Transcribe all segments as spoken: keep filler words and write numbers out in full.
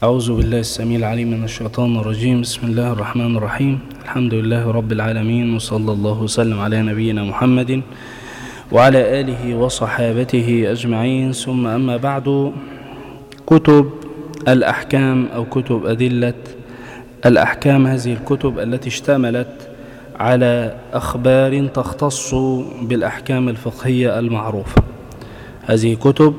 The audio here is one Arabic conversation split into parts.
أعوذ بالله السميع العليم من الشيطان الرجيم. بسم الله الرحمن الرحيم. الحمد لله رب العالمين، وصلى الله وسلم على نبينا محمد وعلى آله وصحابته أجمعين، ثم أما بعد. كتب الأحكام أو كتب أدلة الأحكام، هذه الكتب التي اشتملت على أخبار تختص بالأحكام الفقهية المعروفة. هذه كتب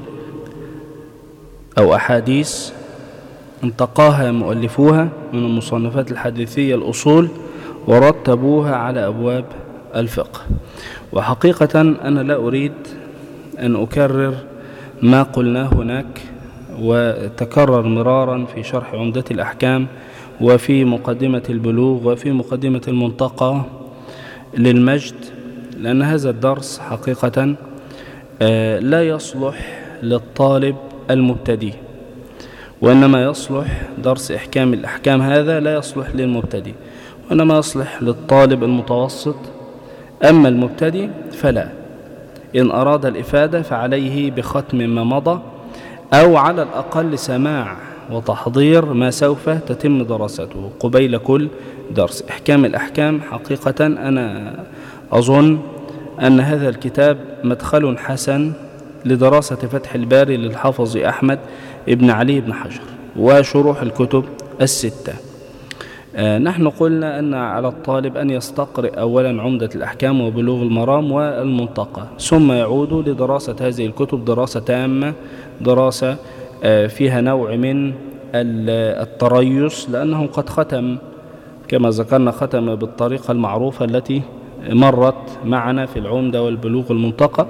أو أحاديث انتقاها مؤلفوها من المصنفات الحديثية الأصول ورتبوها على أبواب الفقه. وحقيقة أنا لا أريد أن أكرر ما قلناه هناك وتكرر مرارا في شرح عمدة الأحكام وفي مقدمة البلوغ وفي مقدمة المنتقى للمجد، لأن هذا الدرس حقيقة لا يصلح للطالب المبتدئ، وإنما يصلح درس إحكام الأحكام هذا لا يصلح للمبتدئ، وإنما يصلح للطالب المتوسط. أما المبتدئ فلا، إن أراد الإفادة فعليه بختم ما مضى، أو على الأقل سماع وتحضير ما سوف تتم دراسته قبيل كل درس. إحكام الأحكام حقيقة أنا أظن أن هذا الكتاب مدخل حسن لدراسة فتح الباري للحافظ أحمد ابن علي بن حجر وشروح الكتب الستة. آه نحن قلنا أن على الطالب أن يستقرئ أولا عمدة الأحكام وبلوغ المرام والمنتقى، ثم يعود لدراسة هذه الكتب دراسة تامة، دراسة آه فيها نوع من التريث، لأنه قد ختم كما ذكرنا ختم بالطريقة المعروفة التي مرت معنا في العمدة والبلوغ المنتقى.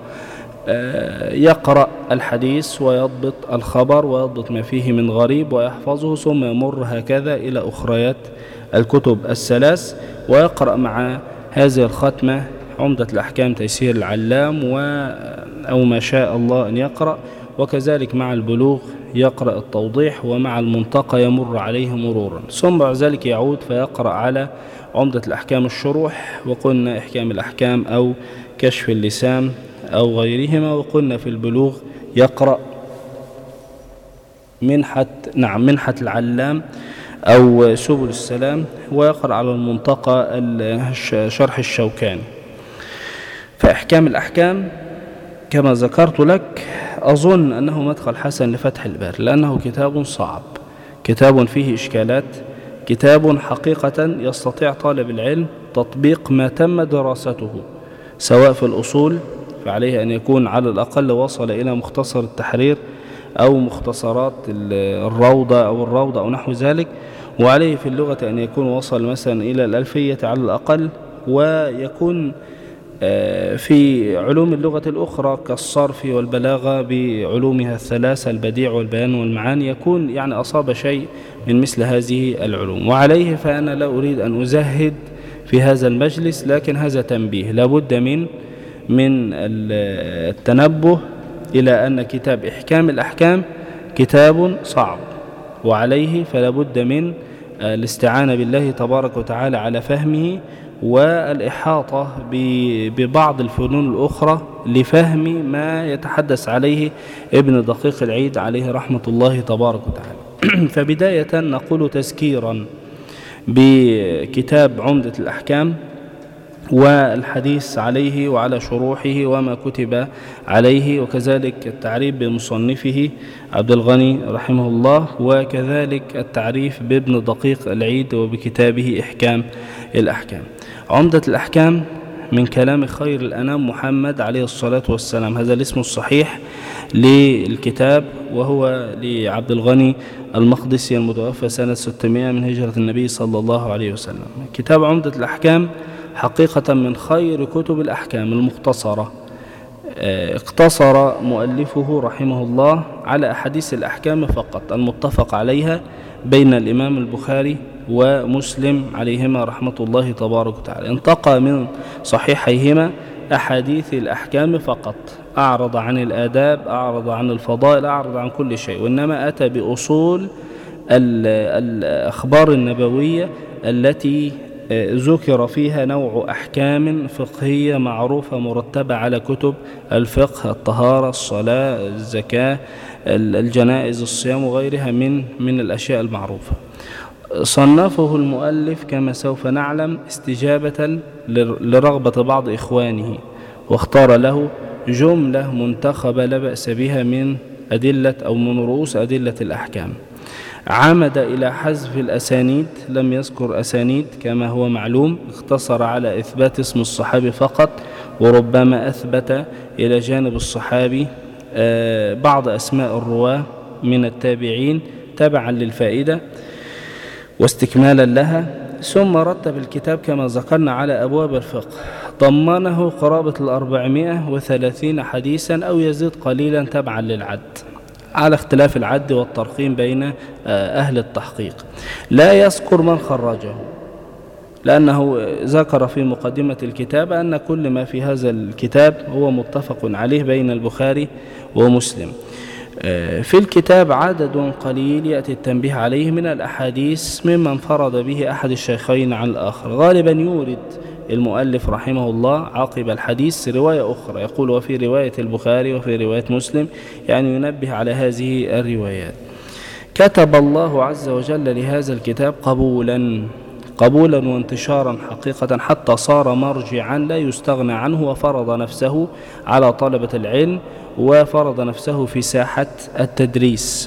يقرأ الحديث ويضبط الخبر ويضبط ما فيه من غريب ويحفظه، ثم يمر هكذا إلى أخريات الكتب الثلاث، ويقرأ مع هذه الختمة عمدة الأحكام تيسير العلام و أو ما شاء الله أن يقرأ، وكذلك مع البلوغ يقرأ التوضيح، ومع المنتقى يمر عليه مرورا، ثم بعد ذلك يعود فيقرأ على عمدة الأحكام الشروح، وقلنا إحكام الأحكام أو كشف اللسان أو غيرهما، وقلنا في البلوغ يقرأ منحة نعم منحة العلام أو سبل السلام، ويقرأ على المنتقى شرح الشوكاني. فإحكام الأحكام كما ذكرت لك أظن أنه مدخل حسن لفتح الباري، لأنه كتاب صعب، كتاب فيه إشكالات، كتاب حقيقة يستطيع طالب العلم تطبيق ما تم دراسته سواء في الأصول، فعليه أن يكون على الأقل وصل إلى مختصر التحرير أو مختصرات الروضة أو الروضة أو نحو ذلك، وعليه في اللغة أن يكون وصل مثلا إلى الألفية على الأقل، ويكون في علوم اللغة الأخرى كالصرف والبلاغة بعلومها الثلاثة البديع والبيان والمعاني، يكون يعني أصاب شيء من مثل هذه العلوم. وعليه فأنا لا أريد أن أزهد في هذا المجلس، لكن هذا تنبيه لابد من من التنبه إلى أن كتاب إحكام الأحكام كتاب صعب، وعليه فلا بد من الاستعانة بالله تبارك وتعالى على فهمه والإحاطة ببعض الفنون الأخرى لفهم ما يتحدث عليه ابن دقيق العيد عليه رحمة الله تبارك وتعالى. فبداية نقول تذكيرا بكتاب عمدة الأحكام والحديث عليه وعلى شروحه وما كتب عليه، وكذلك التعريف بمصنفه عبد الغني رحمه الله، وكذلك التعريف بابن دقيق العيد وبكتابه إحكام الأحكام. عمدة الأحكام من كلام خير الأنام محمد عليه الصلاة والسلام، هذا الاسم الصحيح للكتاب، وهو لعبد الغني المقدسي المتوفى سنة ستمائة من هجرة النبي صلى الله عليه وسلم. كتاب عمدة الأحكام حقيقة من خير كتب الأحكام المختصرة، اقتصر مؤلفه رحمه الله على أحاديث الأحكام فقط المتفق عليها بين الإمام البخاري ومسلم عليهما رحمة الله تبارك وتعالى. انتقى من صحيحيهما أحاديث الأحكام فقط، أعرض عن الآداب، أعرض عن الفضائل، أعرض عن كل شيء، وإنما أتى بأصول الأخبار النبوية التي ذكر فيها نوع أحكام فقهية معروفة مرتبة على كتب الفقه: الطهارة، الصلاة، الزكاة، الجنائز، الصيام وغيرها من من الأشياء المعروفة. صنفه المؤلف كما سوف نعلم استجابة لرغبة بعض إخوانه، واختار له جملة منتخبة لا بأس بها من أدلة أو من رؤوس أدلة الأحكام. عمد إلى حذف الأسانيد، لم يذكر أسانيد كما هو معلوم، اقتصر على إثبات اسم الصحابي فقط، وربما أثبت إلى جانب الصحابي بعض أسماء الرواة من التابعين تبعا للفائدة واستكمالا لها. ثم رتب الكتاب كما ذكرنا على أبواب الفقه، ضمنه قرابة الأربعمائة وثلاثين حديثا أو يزيد قليلا تبعا للعد، على اختلاف العد والترقيم بين أهل التحقيق. لا يذكر من خرجه، لأنه ذكر في مقدمة الكتاب أن كل ما في هذا الكتاب هو متفق عليه بين البخاري ومسلم. في الكتاب عدد قليل يأتي التنبيه عليه من الأحاديث مما انفرد به أحد الشيخين عن الآخر. غالبا يورد المؤلف رحمه الله عقب الحديث رواية أخرى، يقول وفي رواية البخاري وفي رواية مسلم، يعني ينبه على هذه الروايات. كتب الله عز وجل لهذا الكتاب قبولا قبولا وانتشارا حقيقة، حتى صار مرجعا لا يستغنى عنه، وفرض نفسه على طلبة العلم، وفرض نفسه في ساحة التدريس.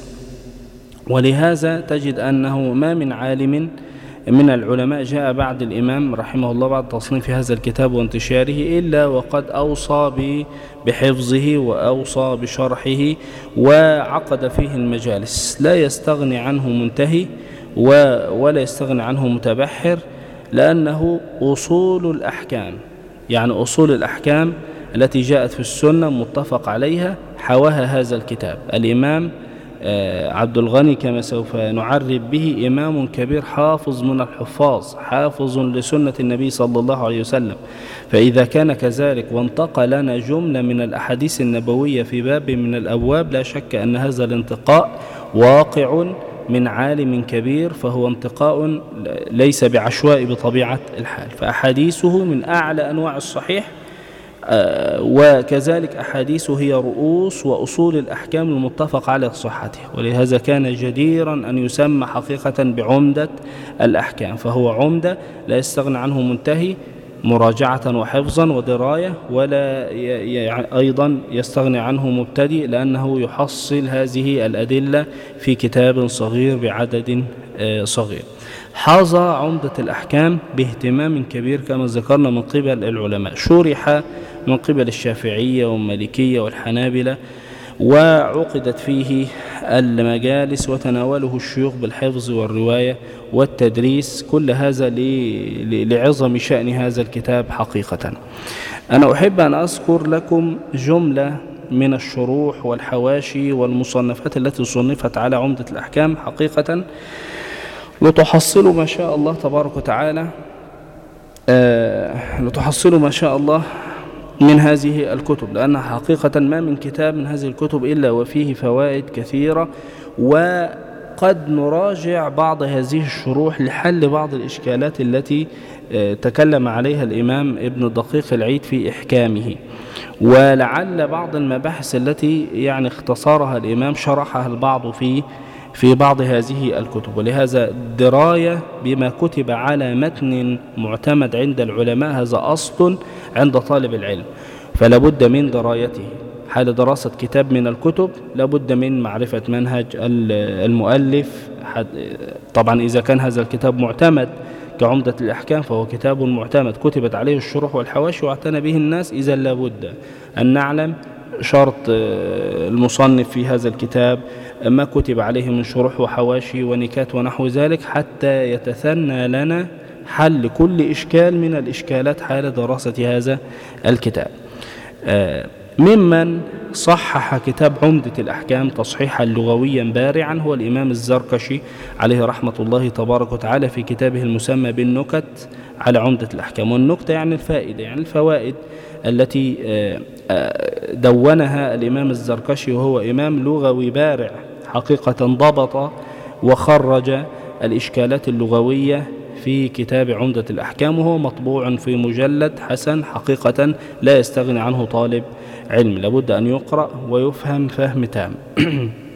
ولهذا تجد أنه ما من عالم من العلماء جاء بعد الإمام رحمه الله بعد تصنيف هذا الكتاب وانتشاره إلا وقد أوصى بحفظه وأوصى بشرحه وعقد فيه المجالس، لا يستغني عنه منتهي ولا يستغني عنه متبحر، لأنه أصول الأحكام، يعني أصول الأحكام التي جاءت في السنة متفق عليها حواها هذا الكتاب. الإمام عبد الغني كما سوف نعرب به إمام كبير، حافظ من الحفاظ، حافظ لسنة النبي صلى الله عليه وسلم. فإذا كان كذلك وانتقى لنا جملة من الأحاديث النبوية في باب من الأبواب، لا شك أن هذا الانتقاء واقع من عالم كبير، فهو انتقاء ليس بعشوائي بطبيعة الحال. فأحاديثه من أعلى أنواع الصحيح، وكذلك أحاديثه هي رؤوس وأصول الأحكام المتفق على صحته، ولهذا كان جديرا أن يسمى حقيقة بعمدة الأحكام. فهو عمدة لا يستغنى عنه منتهي مراجعة وحفظا ودراية، ولا أيضا يستغني عنه مبتدئ، لأنه يحصل هذه الأدلة في كتاب صغير بعدد صغير. حظى عمدة الأحكام باهتمام كبير كما ذكرنا من قبل العلماء، شرح من قبل الشافعية والمالكية والحنابلة، وعقدت فيه المجالس وتناوله الشيوخ بالحفظ والرواية والتدريس، كل هذا لعظم شأن هذا الكتاب حقيقة. أنا أحب أن أذكر لكم جملة من الشروح والحواشي والمصنفات التي صنفت على عمدة الأحكام حقيقة، لتحصلوا ما شاء الله تبارك وتعالى آه لتحصلوا ما شاء الله من هذه الكتب، لأن حقيقة ما من كتاب من هذه الكتب إلا وفيه فوائد كثيرة، وقد نراجع بعض هذه الشروح لحل بعض الإشكالات التي آه تكلم عليها الإمام ابن دقيق العيد في إحكامه، ولعل بعض المباحث التي يعني اختصارها الإمام شرحها البعض في في بعض هذه الكتب. ولهذا الدراية بما كتب على متن معتمد عند العلماء هذا أصل عند طالب العلم، فلا بد من درايته. حال دراسة كتاب من الكتب لا بد من معرفة منهج المؤلف. طبعا إذا كان هذا الكتاب معتمد كعمدة الأحكام فهو كتاب معتمد كتبت عليه الشروح والحواشي واعتنى به الناس، إذا لا بد أن نعلم شرط المصنف في هذا الكتاب ما كتب عليه من شروح وحواشي ونكات ونحو ذلك، حتى يتثنى لنا حل كل إشكال من الإشكالات حال دراسة هذا الكتاب. ممن صحح كتاب عمدة الأحكام تصحيحا لغويا بارعا هو الإمام الزركشي عليه رحمة الله تبارك وتعالى في كتابه المسمى بالنكت على عمدة الأحكام. والنكتة يعني الفائدة، يعني الفوائد التي دونها الإمام الزركشي، وهو إمام لغوي بارع حقيقة، ضبط وخرج الإشكالات اللغوية في كتاب عمدة الأحكام، وهو مطبوع في مجلد حسن حقيقة لا يستغني عنه طالب علم، لابد أن يقرأ ويفهم فهم تام.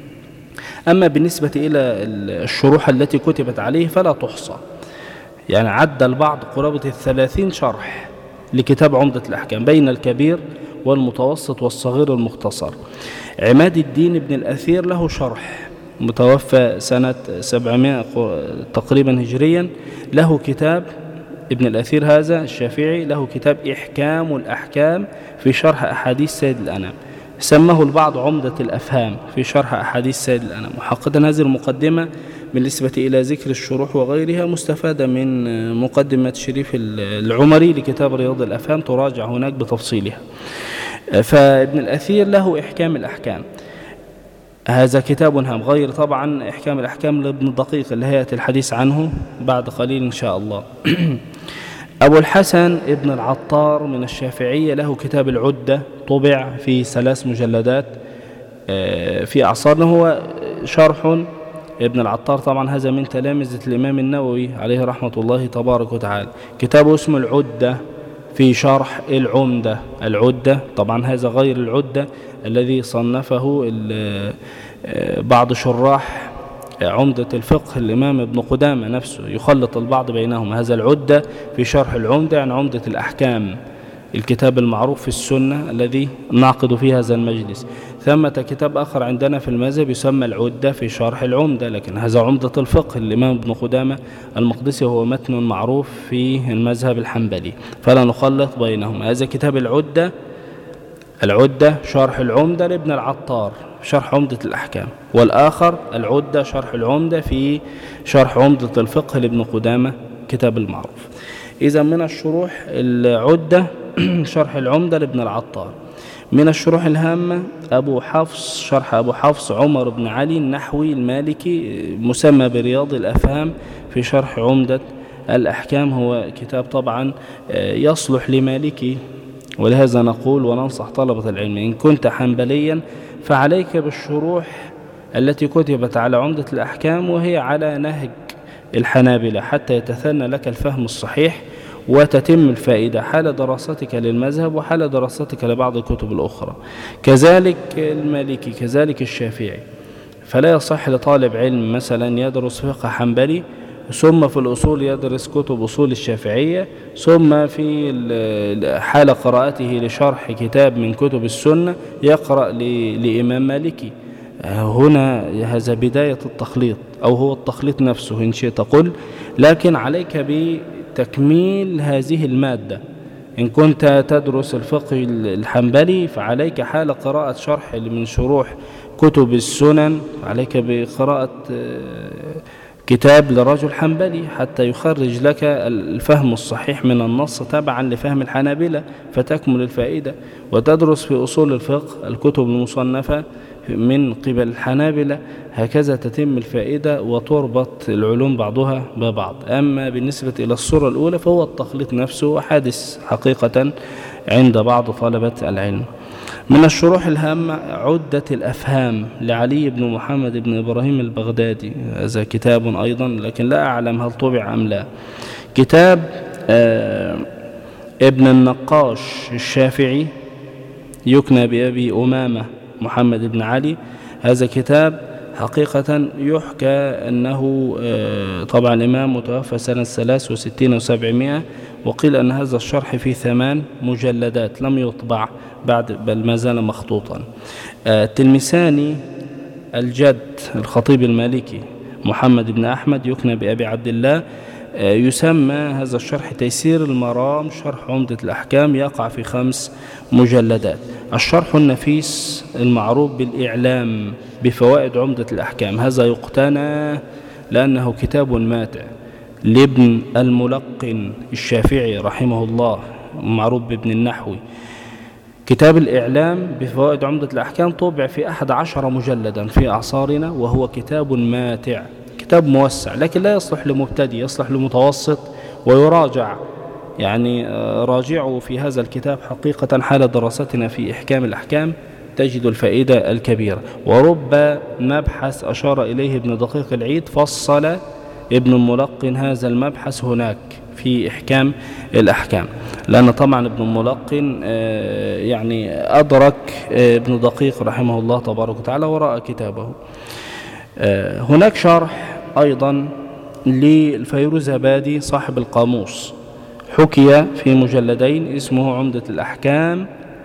أما بالنسبة إلى الشروح التي كتبت عليه فلا تحصى، يعني عد البعض قرابة الثلاثين شرح لكتاب عمدة الأحكام بين الكبير والمتوسط والصغير المختصر. عماد الدين ابن الأثير له شرح، متوفى سنة سبعمائة تقريبا هجريا، له كتاب ابن الأثير هذا الشافعي، له كتاب إحكام الأحكام في شرح أحاديث سيد الأنام، سماه البعض عمدة الأفهام في شرح أحاديث سيد الأنام. وحقيقة هذه المقدمة بالنسبة إلى ذكر الشروح وغيرها مستفادة من مقدمة شريف العمري لكتاب رياض الأفهام، تراجع هناك بتفصيلها. فابن الأثير له إحكام الأحكام، هذا كتاب هام، غير طبعا إحكام الأحكام لابن الدقيق اللي هيأتي الحديث عنه بعد قليل إن شاء الله. أبو الحسن ابن العطار من الشافعية له كتاب العدة، طبع في ثلاث مجلدات في أعصارنا، هو شرح ابن العطار، طبعا هذا من تلامذة الإمام النووي عليه رحمة الله تبارك وتعالى. كتابه اسمه العدة في شرح العمدة. العدة طبعا هذا غير العدة الذي صنفه بعض شراح عمدة الفقه الإمام ابن قدامة نفسه، يخلط البعض بينهم. هذا العدة في شرح العمدة عن عمدة الأحكام، الكتاب المعروف في السنة الذي نعقد فيه هذا المجلس. ثمة كتاب آخر عندنا في المذهب يسمى العدة في شرح العمدة، لكن هذا عمدة الفقه الإمام ابن قدامة المقدسي، هو متن معروف في المذهب الحنبلي، فلا نخلط بينهم. هذا كتاب العدة، العدة شرح العمدة لابن العطار شرح عمدة الأحكام، والآخر العدة شرح العمدة في شرح عمدة الفقه لابن قدامة كتاب المعروف. إذا من الشروح العدة شرح العمدة لابن العطار. من الشروح الهامة أبو حفص، شرح أبو حفص عمر بن علي النحوي المالكي، مسمى برياض الأفهام في شرح عمدة الأحكام، هو كتاب طبعا يصلح لمالكي، ولهذا نقول وننصح طلبة العلم إن كنت حنبليا فعليك بالشروح التي كتبت على عمدة الأحكام وهي على نهج الحنابلة، حتى يتثنى لك الفهم الصحيح وتتم الفائدة حال دراستك للمذهب وحال دراستك لبعض الكتب الأخرى. كذلك المالكي، كذلك الشافعي. فلا يصح لطالب علم مثلا يدرس فقه حنبلي ثم في الأصول يدرس كتب أصول الشافعية، ثم في حال قراءته لشرح كتاب من كتب السنة يقرأ لإمام مالكي. هنا هذا بداية التخليط، أو هو التخليط نفسه إن شئت قل، لكن عليك بتكميل هذه المادة. إن كنت تدرس الفقه الحنبلي فعليك حال قراءة شرح من شروح كتب السنن، عليك بقراءة كتاب لرجل حنبلي حتى يخرج لك الفهم الصحيح من النص تبعا لفهم الحنابلة فتكمل الفائدة. وتدرس في أصول الفقه الكتب المصنفة من قبل الحنابلة، هكذا تتم الفائدة وتربط العلوم بعضها ببعض. أما بالنسبة إلى الصورة الأولى فهو التخليط نفسه حادث حقيقة عند بعض طلبة العلم. من الشروح الهامة عدة الأفهام لعلي بن محمد بن إبراهيم البغدادي، هذا كتاب أيضا لكن لا أعلم هل طبع أم لا. كتاب آه ابن النقاش الشافعي يكنى بأبي أمامة محمد بن علي، هذا كتاب حقيقة يحكى أنه آه طبعا الإمام متوفى سنة ثلاث وستين وسبعمائة، وقيل أن هذا الشرح فيه ثمان مجلدات لم يطبع بعد بل ما زال مخطوطا. آه تلمساني الجد الخطيب المالكي محمد بن أحمد يكنى بأبي عبد الله، آه يسمى هذا الشرح تيسير المرام شرح عمدة الأحكام، يقع في خمس مجلدات. الشرح النفيس المعروف بالإعلام بفوائد عمدة الأحكام، هذا يقتنى لأنه كتاب ماتع لابن الملقن الشافعي رحمه الله، معروف بابن النحوي. كتاب الإعلام بفوائد عمدة الأحكام طبع في أحد عشر مجلدا في أعصارنا، وهو كتاب ماتع، كتاب موسع لكن لا يصلح لمبتدئ، يصلح لمتوسط ويراجع. يعني راجعوا في هذا الكتاب حقيقة حال دراستنا في إحكام الأحكام تجد الفائدة الكبيرة. ورب مبحث أشار إليه ابن دقيق العيد فصل ابن الملقن هذا المبحث هناك في إحكام الأحكام، لأن طبعا ابن الملقن يعني أدرك ابن دقيق رحمه الله تبارك وتعالى وراء كتابه. هناك شرح أيضا للفيروزابادي صاحب القاموس، حكي في مجلدين، اسمه عمدة الأحكام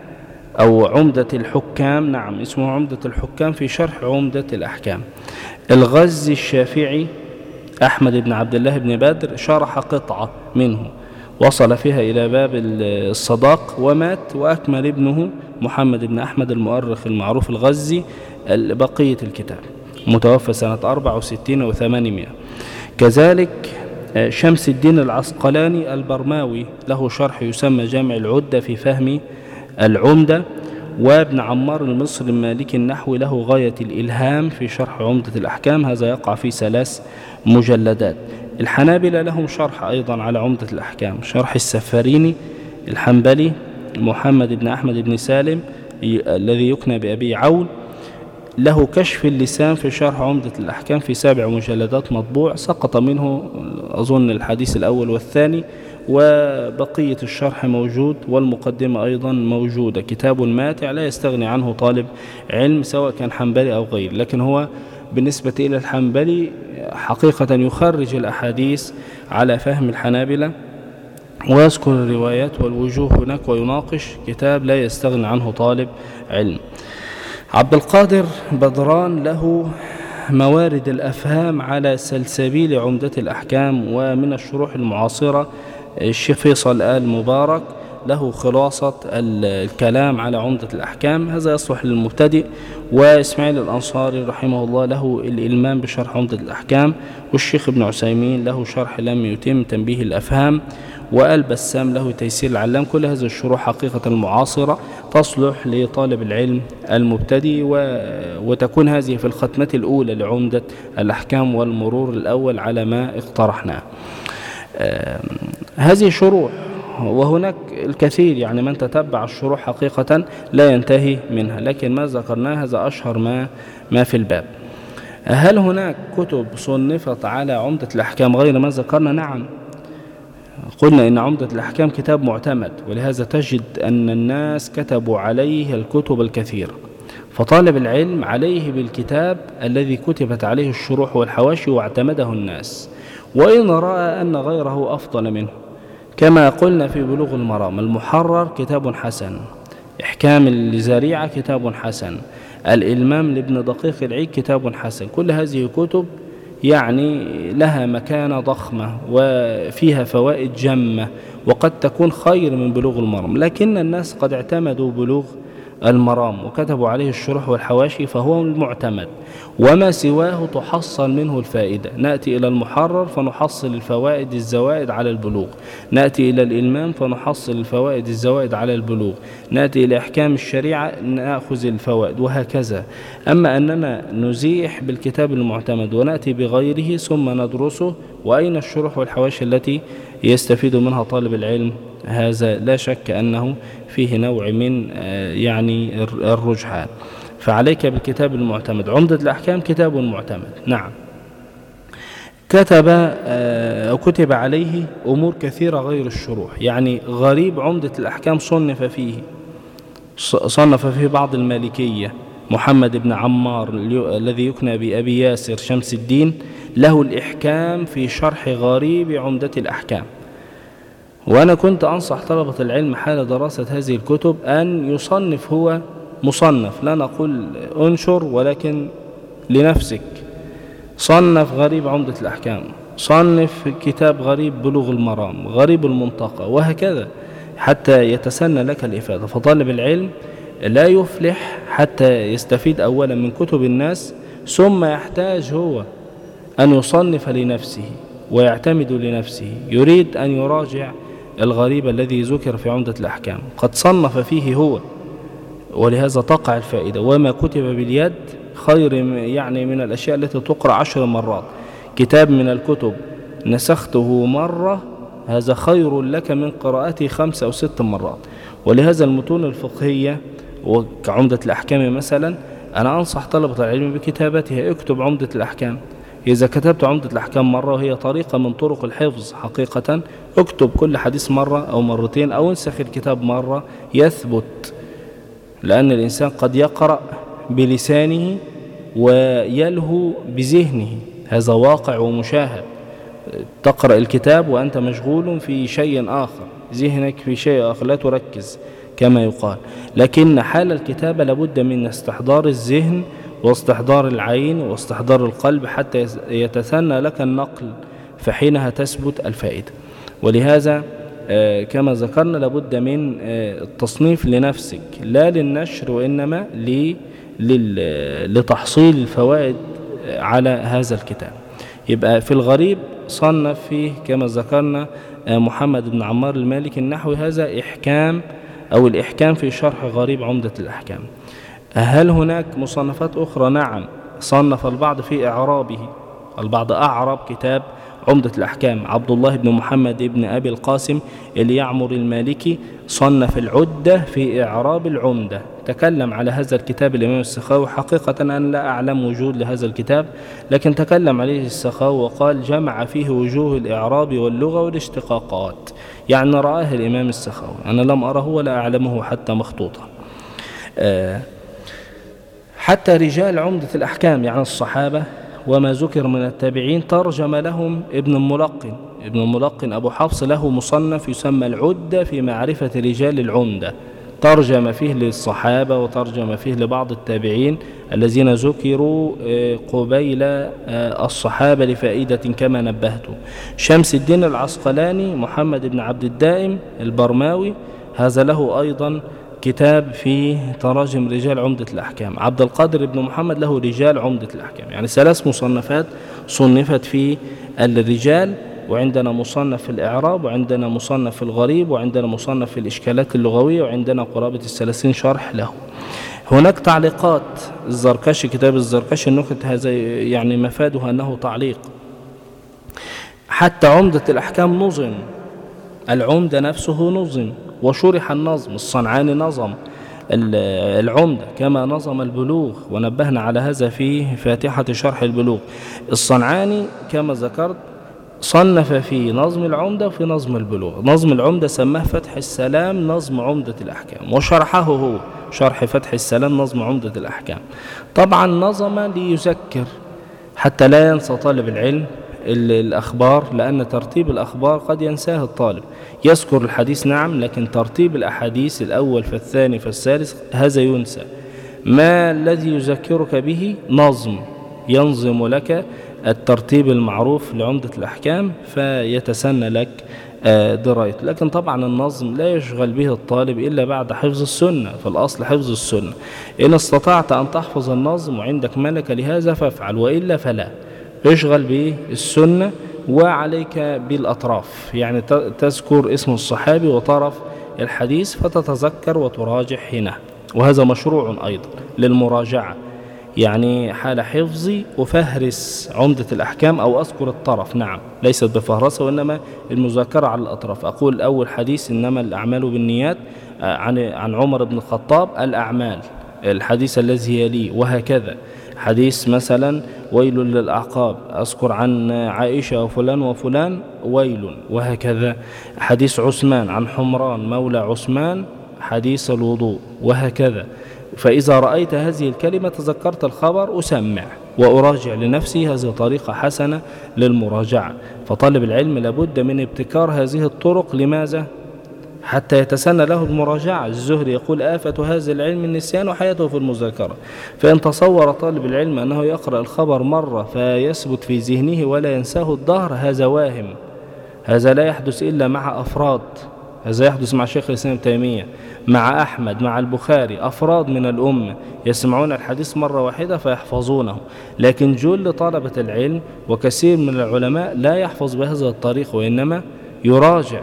أو عمدة الحكام، نعم اسمه عمدة الحكام في شرح عمدة الأحكام. الغزي الشافعي أحمد بن عبد الله بن بدر شرح قطعة منه وصل فيها إلى باب الصداق ومات، وأكمل ابنه محمد بن أحمد المؤرخ المعروف الغزي بقية الكتاب، متوفى سنة أربعة وستين وثمانمائة. كذلك شمس الدين العسقلاني البرماوي له شرح يسمى جامع العدة في فهم العمدة، وابن عمار المصري المالكي النحوي له غاية الإلهام في شرح عمدة الأحكام، هذا يقع في ثلاث مجلدات. الحنابلة لهم شرح أيضا على عمدة الأحكام، شرح السفاريني الحنبلي محمد بن أحمد بن سالم الذي يكنى بأبي عون، له كشف اللسان في شرح عمدة الأحكام في سبع مجلدات مطبوع، سقط منه أظن الحديث الأول والثاني، وبقية الشرح موجود والمقدمة أيضا موجودة. كتاب ماتع لا يستغني عنه طالب علم سواء كان حنبلي أو غير، لكن هو بالنسبة إلى الحنبلي حقيقة يخرج الأحاديث على فهم الحنابلة ويذكر الروايات والوجوه هناك ويناقش، كتاب لا يستغني عنه طالب علم. عبد القادر بدران له موارد الأفهام على سلسبيل عمدة الأحكام، ومن الشروح المعاصرة الشيخ فيصل آل مبارك له خلاصة الكلام على عمدة الأحكام، هذا يصلح للمبتدئ. وإسماعيل الأنصاري رحمه الله له الإلمام بشرح عمدة الأحكام، والشيخ ابن عثيمين له شرح لم يتم تنبيه الأفهام، وآل بسام له تيسير العلام. كل هذه الشروح حقيقة المعاصرة تصلح لطالب العلم المبتدئ، وتكون هذه في الختمة الأولى لعمدة الأحكام والمرور الأول على ما اقترحناه. هذه شروح، وهناك الكثير، يعني من تتبع الشروح حقيقة لا ينتهي منها، لكن ما ذكرناه هذا أشهر ما ما في الباب. هل هناك كتب صنفت على عمدة الأحكام غير ما ذكرنا؟ نعم، قلنا إن عمدة الأحكام كتاب معتمد، ولهذا تجد أن الناس كتبوا عليه الكتب الكثيرة، فطالب العلم عليه بالكتاب الذي كتبت عليه الشروح والحواشي واعتمده الناس، وإن رأى أن غيره أفضل منه. كما قلنا في بلوغ المرام، المحرر كتاب حسن، إحكام الزريعة كتاب حسن، الإلمام لابن دقيق العيد كتاب حسن. كل هذه كتب يعني لها مكانة ضخمة وفيها فوائد جمة، وقد تكون خير من بلوغ المرام، لكن الناس قد اعتمدوا بلوغ المرام وكتبوا عليه الشروح والحواشي، فهو المعتمد، وما سواه تحصل منه الفائدة. نأتي إلى المحرر فنحصل الفوائد الزوائد على البلوغ، نأتي إلى الإلمام فنحصل الفوائد الزوائد على البلوغ، نأتي إلى أحكام الشريعة نأخذ الفوائد، وهكذا. أما أننا نزيح بالكتاب المعتمد ونأتي بغيره ثم ندرسه، وأين الشروح والحواشي التي يستفيد منها طالب العلم؟ هذا لا شك أنه فيه نوع من يعني الرجحان. فعليك بالكتاب المعتمد. عمدة الأحكام كتاب معتمد، نعم، كتب أو كتب عليه أمور كثيرة غير الشروح، يعني غريب عمدة الأحكام صنف فيه صنف فيه بعض المالكية، محمد بن عمار الذي يكنى بأبي ياسر شمس الدين له الإحكام في شرح غريب عمدة الأحكام. وأنا كنت أنصح طلبة العلم حال دراسة هذه الكتب أن يصنف هو مصنف، لا نقول انشر، ولكن لنفسك صنف غريب عمدة الأحكام، صنف كتاب غريب بلوغ المرام، غريب المنطقة، وهكذا حتى يتسنى لك الإفادة. فطالب العلم لا يفلح حتى يستفيد أولا من كتب الناس، ثم يحتاج هو أن يصنف لنفسه ويعتمد لنفسه، يريد أن يراجع الغريب الذي ذكر في عمدة الأحكام، قد صنف فيه هو، ولهذا تقع الفائدة. وما كتب باليد خير يعني من الأشياء التي تقرأ عشر مرات. كتاب من الكتب نسخته مرة هذا خير لك من قراءته خمس أو ست مرات. ولهذا المتون الفقهية وكعمدة الأحكام مثلا، أنا أنصح طلبة العلم بكتابتها. اكتب عمدة الأحكام، إذا كتبت عمدة الأحكام مرة وهي طريقة من طرق الحفظ حقيقة، اكتب كل حديث مرة أو مرتين، أو انسخ الكتاب مرة يثبت، لأن الإنسان قد يقرأ بلسانه ويلهو بذهنه، هذا واقع ومشاهد. تقرأ الكتاب وأنت مشغول في شيء آخر، ذهنك في شيء آخر، لا تركز كما يقال. لكن حال الكتابة لابد من استحضار الذهن واستحضار العين واستحضار القلب حتى يتثنى لك النقل، فحينها تثبت الفائدة. ولهذا كما ذكرنا لابد من التصنيف لنفسك لا للنشر، وإنما لتحصيل الفوائد على هذا الكتاب. يبقى في الغريب صنف فيه كما ذكرنا محمد بن عمار المالكي النحوي، هذا إحكام أو الإحكام في شرح غريب عمدة الأحكام. هل هناك مصنفات أخرى؟ نعم، صنف البعض في إعرابه، البعض أعرب كتاب عمدة الأحكام. عبد الله بن محمد بن أبي القاسم اليعمر المالكي صنف العدة في إعراب العمدة، تكلم على هذا الكتاب الإمام السخاوي. حقيقة أنا لا أعلم وجود لهذا الكتاب، لكن تكلم عليه السخاوي وقال جمع فيه وجوه الإعراب واللغة والاشتقاقات، يعني رآه الإمام السخاوي، أنا لم أره ولا أعلمه حتى مخطوطة. أه حتى رجال عمدة الأحكام يعني الصحابة وما ذكر من التابعين ترجم لهم ابن الملقن. ابن الملقن أبو حفص له مصنف يسمى العدة في معرفة رجال العمدة، ترجم فيه للصحابة وترجم فيه لبعض التابعين الذين ذكروا قبيل الصحابة لفائدة كما نبهته. شمس الدين العسقلاني محمد بن عبد الدائم البرماوي هذا له أيضا كتاب في تراجم رجال عمدة الأحكام. عبد القادر بن محمد له رجال عمدة الأحكام، يعني ثلاث مصنفات صنفت في الرجال، وعندنا مصنف في الإعراب، وعندنا مصنف في الغريب، وعندنا مصنف في الإشكالات اللغوية، وعندنا قرابة الثلاثين شرح له. هناك تعليقات الزركشي، كتاب الزركشي النكت، هذا يعني مفاده أنه تعليق. حتى عمدة الأحكام نظم، العمدة نفسه نظم وشرح النظم. الصنعاني نظم العمدة كما نظم البلوغ، ونبهنا على هذا في فاتحة شرح البلوغ. الصنعاني كما ذكرت صنف في نظم العمدة وفي نظم البلوغ. نظم العمدة سماه فتح السلام نظم عمدة الأحكام، وشرحه هو شرح فتح السلام نظم عمدة الأحكام. طبعا نظم ليذكر حتى لا ينسى طالب العلم الأخبار، لأن ترتيب الأخبار قد ينساه الطالب. يذكر الحديث نعم، لكن ترتيب الأحاديث الأول فالثاني فالثالث هذا ينسى. ما الذي يذكرك به؟ نظم ينظم لك الترتيب المعروف لعمدة الأحكام فيتسنى لك درايته. لكن طبعا النظم لا يشغل به الطالب إلا بعد حفظ السنة، فالأصل حفظ السنة. إن استطعت أن تحفظ النظم وعندك ملكة لهذا فافعل، وإلا فلا. اشغل بالسنة وعليك بالأطراف، يعني تذكر اسم الصحابي وطرف الحديث فتتذكر وتراجع هنا، وهذا مشروع أيضا للمراجعة. يعني حال حفظي أفهرس عمدة الأحكام أو أذكر الطرف، نعم ليست بفهرسة وإنما المذاكرة على الأطراف. أقول أول حديث إنما الأعمال بالنيات عن عن عمر بن الخطاب الأعمال، الحديث الذي يليه، وهكذا. حديث مثلا ويل للأعقاب أذكر عن عائشة وفلان وفلان ويل، وهكذا. حديث عثمان عن حمران مولى عثمان حديث الوضوء، وهكذا. فإذا رأيت هذه الكلمة تذكرت الخبر أسمع وأراجع لنفسي. هذه طريقة حسنة للمراجعة. فطالب العلم لابد من ابتكار هذه الطرق. لماذا؟ حتى يتسنى له المراجعة. الزهري يقول آفة هذا العلم النسيان وحياته في المذاكرة. فإن تصور طالب العلم أنه يقرأ الخبر مرة فيثبت في ذهنه ولا ينساه الدهر، هذا واهم. هذا لا يحدث إلا مع أفراد. هذا يحدث مع شيخ الإسلام ابن تيمية، مع أحمد، مع البخاري، أفراد من الأمة يسمعون الحديث مرة واحدة فيحفظونه. لكن جل طلبة العلم وكثير من العلماء لا يحفظ بهذا الطريق، وإنما يراجع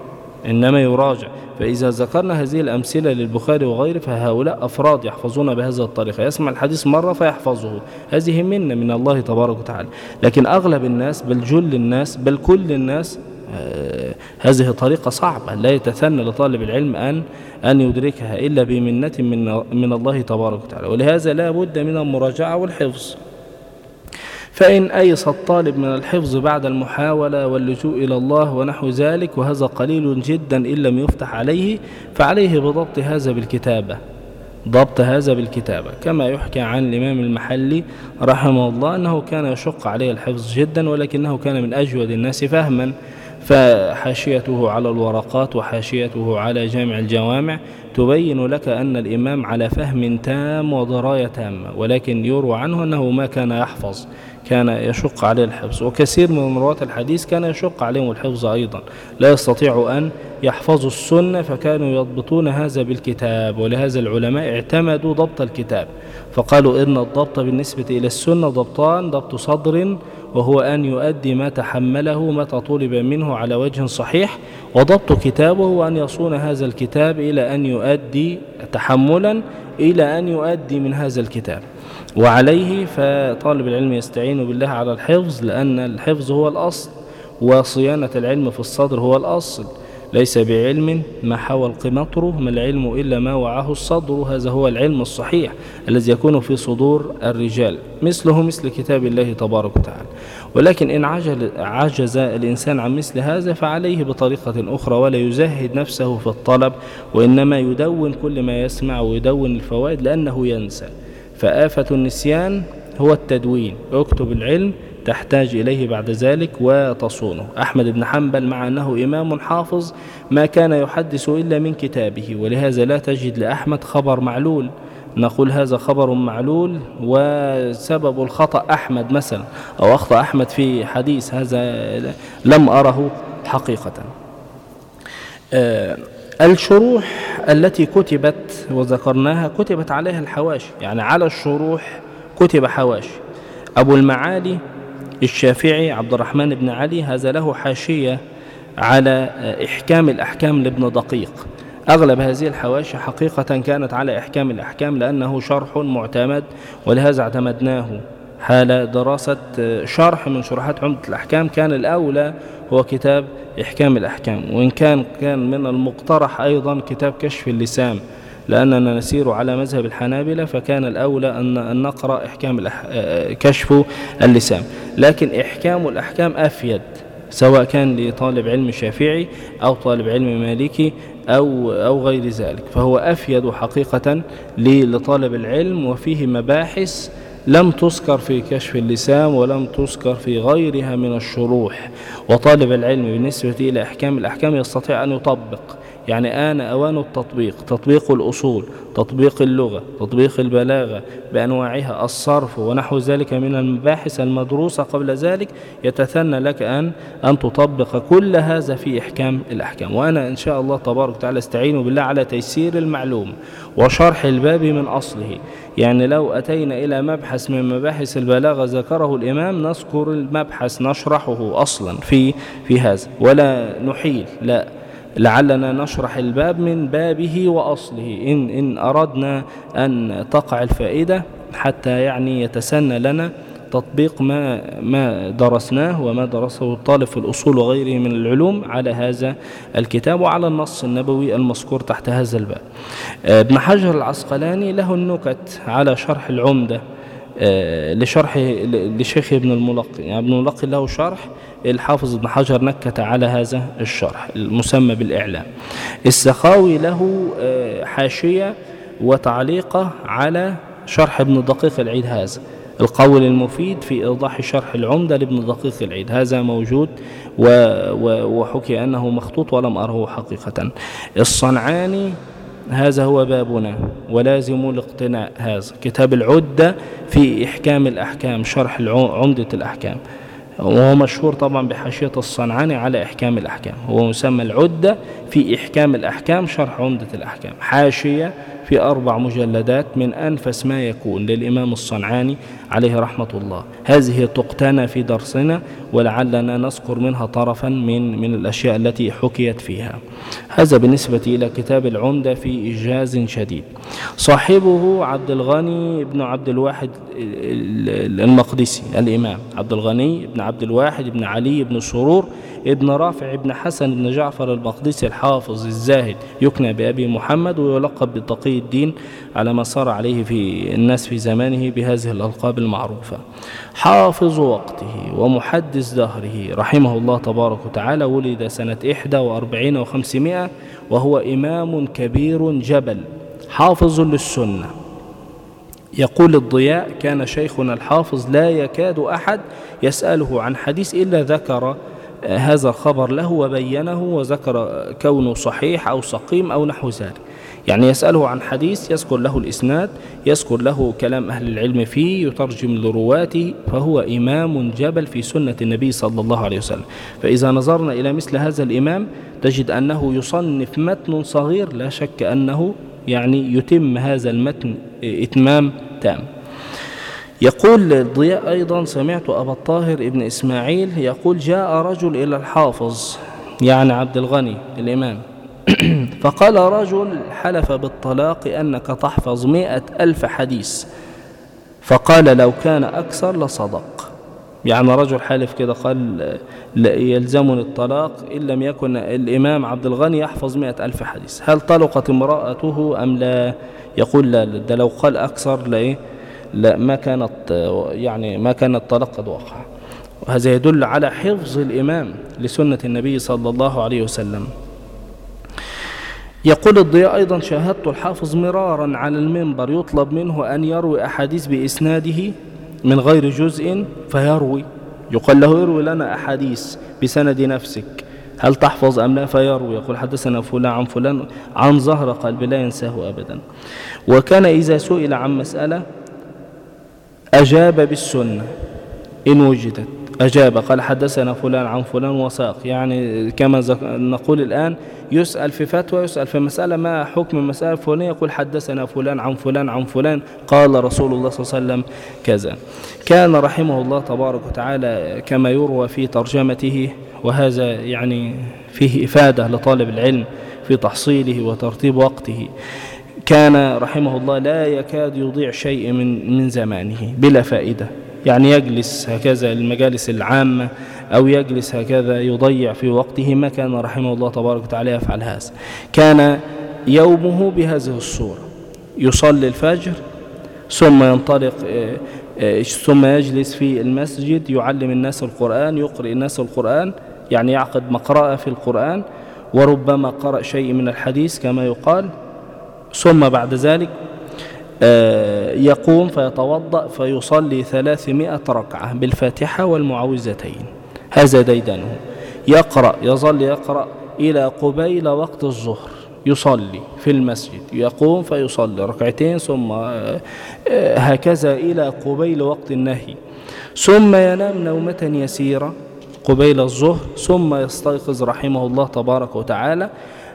إنما يراجع. فإذا ذكرنا هذه الأمثلة للبخاري وغيره فهؤلاء أفراد يحفظون بهذه الطريقة، يسمع الحديث مرة فيحفظه. هذه منة من الله تبارك وتعالى. لكن أغلب الناس بل جل الناس بل كل الناس آه هذه طريقة صعبة لا يتثنى لطالب العلم أن أن يدركها إلا بمنة من من الله تبارك وتعالى. ولهذا لا بد من المراجعة والحفظ. فإن أيس الطالب من الحفظ بعد المحاولة واللجوء إلى الله ونحو ذلك، وهذا قليل جدا إن لم يفتح عليه، فعليه بضبط هذا بالكتابة. ضبط هذا بالكتابة، كما يحكى عن الإمام المحلي رحمه الله أنه كان يشق عليه الحفظ جدا، ولكنه كان من أجود الناس فهما، فحاشيته على الورقات وحاشيته على جامع الجوامع تبين لك أن الإمام على فهم تام ودراية تامة، ولكن يروى عنه أنه ما كان يحفظ، كان يشق عليه الحفظ. وكثير من رواة الحديث كان يشق عليهم الحفظ أيضا، لا يستطيع أن يحفظوا السنة، فكانوا يضبطون هذا بالكتاب. ولهذا العلماء اعتمدوا ضبط الكتاب، فقالوا إن الضبط بالنسبة إلى السنة ضبطان: ضبط صدر وهو أن يؤدي ما تحمله متى طلب منه على وجه صحيح، وضبط كتابه وأن يصون هذا الكتاب إلى أن يؤدي تحملا إلى أن يؤدي من هذا الكتاب. وعليه فطالب العلم يستعين بالله على الحفظ، لأن الحفظ هو الأصل، وصيانة العلم في الصدر هو الأصل. ليس بعلم ما حوى القمطر، ما العلم إلا ما وعاه الصدر. هذا هو العلم الصحيح الذي يكون في صدور الرجال، مثله مثل كتاب الله تبارك وتعالى. ولكن إن عجل عجز الإنسان عن مثل هذا فعليه بطريقة أخرى، ولا يزهد نفسه في الطلب، وإنما يدون كل ما يسمع ويدون الفوائد، لأنه ينسى. فآفة النسيان هو التدوين. اكتب العلم تحتاج إليه بعد ذلك وتصونه. أحمد بن حنبل مع أنه إمام حافظ ما كان يحدث إلا من كتابه، ولهذا لا تجد لأحمد خبر معلول نقول هذا خبر معلول وسبب الخطأ أحمد مثلا، أو أخطأ أحمد في حديث، هذا لم أره حقيقة. الشروح التي كتبت وذكرناها كتبت عليها الحواشي، يعني على الشروح كتب حواشي. أبو المعالي الشافعي عبد الرحمن بن علي هذا له حاشية على إحكام الأحكام لابن دقيق. أغلب هذه الحواشي حقيقة كانت على إحكام الأحكام، لأنه شرح معتمد، ولهذا اعتمدناه حال دراسة شرح من شروحات عمدة الأحكام. كان الأولى هو كتاب إحكام الأحكام، وإن كان كان من المقترح أيضا كتاب كشف اللسان، لأننا نسير على مذهب الحنابلة، فكان الأولى أن نقرأ إحكام الأح... كشف اللسان. لكن إحكام الأحكام أفيد، سواء كان لطالب علم شافعي أو طالب علم مالكي أو, أو غير ذلك، فهو أفيد حقيقة لطالب العلم، وفيه مباحث لم تذكر في كشف اللسان ولم تذكر في غيرها من الشروح. وطالب العلم بالنسبة إلى إحكام الأحكام يستطيع أن يطبق، يعني آن أوان التطبيق، تطبيق الأصول، تطبيق اللغة، تطبيق البلاغة بأنواعها، الصرف ونحو ذلك من المباحث المدروسة قبل ذلك، يتثنى لك أن أن تطبق كل هذا في إحكام الأحكام. وأنا إن شاء الله تبارك وتعالى استعين بالله على تيسير المعلوم وشرح الباب من أصله. يعني لو أتينا إلى مبحث من مباحث البلاغة ذكره الإمام نذكر المبحث نشرحه أصلا في في هذا، ولا نحيل، لا، لعلنا نشرح الباب من بابه وأصله إن, إن أردنا أن تقع الفائدة، حتى يعني يتسنى لنا تطبيق ما, ما درسناه وما درسه الطالب في الأصول وغيره من العلوم على هذا الكتاب وعلى النص النبوي المذكور تحت هذا الباب. ابن حجر العسقلاني له النكت على شرح العمدة لشرح لشيخ ابن الملقن، يعني ابن الملقن له شرح، الحافظ ابن حجر نكت على هذا الشرح المسمى بالإعلام. السخاوي له حاشية وتعليقة على شرح ابن دقيق العيد، هذا القول المفيد في إيضاح شرح العمدة لابن دقيق العيد، هذا موجود وحكي أنه مخطوط ولم أره حقيقة. الصنعاني هذا هو بابنا ولازم الاقتناء، هذا كتاب العدة في إحكام الأحكام، شرح عمدة الأحكام، وهو مشهور طبعا بحاشية الصنعاني على إحكام الأحكام، هو مسمى العدة في إحكام الأحكام شرح عمدة الأحكام، حاشية في أربع مجلدات من أنفس ما يكون للإمام الصنعاني عليه رحمة الله. هذه تقتنى في درسنا، ولعلنا نذكر منها طرفا من من الأشياء التي حكيت فيها. هذا بالنسبة إلى كتاب العمدة في إيجاز شديد. صاحبه عبد الغني بن عبد الواحد المقدسي، الإمام عبد الغني بن عبد الواحد بن علي بن سرور ابن رافع بن حسن بن جعفر المقدسي الحافظ الزاهد، يكنى بأبي محمد ويلقب بتقي الدين على ما صار عليه في الناس في زمانه بهذه الألقاب المعروفة. حافظ وقته ومحدث دهره رحمه الله تبارك وتعالى، ولد سنة إحدى وأربعين وخمسمائة، وهو إمام كبير جبل حافظ للسنة. يقول الضياء: كان شيخنا الحافظ لا يكاد أحد يسأله عن حديث إلا ذكر هذا الخبر له وبينه وذكر كونه صحيح أو سقيم أو نحو ذلك. يعني يسأله عن حديث يذكر له الإسناد، يذكر له كلام أهل العلم فيه، يترجم لرواته، فهو إمام جبل في سنة النبي صلى الله عليه وسلم. فإذا نظرنا إلى مثل هذا الإمام تجد أنه يصنف متن صغير لا شك أنه يعني يتم هذا المتن إتمام تام. يقول الضياء أيضا: سمعت أبا الطاهر ابن إسماعيل يقول: جاء رجل إلى الحافظ يعني عبد الغني الإمام فقال رجل: حلف بالطلاق أنك تحفظ مئة ألف حديث. فقال: لو كان أكثر لصدق. يعني رجل حلف كده قال: يلزمني الطلاق إن لم يكن الإمام عبد الغني يحفظ مئة ألف حديث. هل طلقت امرأته أم لا؟ يقول: لا، ده لو قال أكثر لا لا ما كانت يعني ما كان الطلاق قد وقع. وهذا يدل على حفظ الإمام لسنة النبي صلى الله عليه وسلم. يقول الضياء أيضا: شاهدت الحافظ مرارا على المنبر يطلب منه أن يروي أحاديث بإسناده من غير جزء فيروي. يقال له: يروي لنا أحاديث بسند نفسك، هل تحفظ أم لا؟ فيروي. يقول: حدثنا فلان عن فلان عن ظهر قلب لا ينساه أبدا. وكان إذا سئل عن مسألة أجاب بالسنة إن وجدت، أجاب قال: حدثنا فلان عن فلان وساق. يعني كما نقول الآن يسأل في فتوى، يسأل في مسألة ما حكم المسألة الفلانية، يقول: حدثنا فلان عن فلان عن فلان قال رسول الله صلى الله عليه وسلم كذا. كان رحمه الله تبارك وتعالى كما يروى في ترجمته، وهذا يعني فيه إفادة لطالب العلم في تحصيله وترتيب وقته، كان رحمه الله لا يكاد يضيع شيء من من زمانه بلا فائدة. يعني يجلس هكذا المجالس العامة أو يجلس هكذا يضيع في وقته، ما كان رحمه الله تبارك وتعالى يفعل هذا. كان يومه بهذه الصورة: يصلي الفجر ثم ينطلق ثم يجلس في المسجد يعلم الناس القرآن، يقرئ الناس القرآن، يعني يعقد مقرأة في القرآن، وربما قرأ شيء من الحديث كما يقال. ثم بعد ذلك يقوم فيتوضأ فيصلي ثلاثمائة ركعة بالفاتحة والمعوذتين، هذا ديدنه. يقرأ يظل يقرأ إلى قبيل وقت الظهر، يصلي في المسجد، يقوم فيصلي ركعتين ثم هكذا إلى قبيل وقت النهي، ثم ينام نومة يسيرة قبيل الظهر، ثم يستيقظ رحمه الله تبارك وتعالى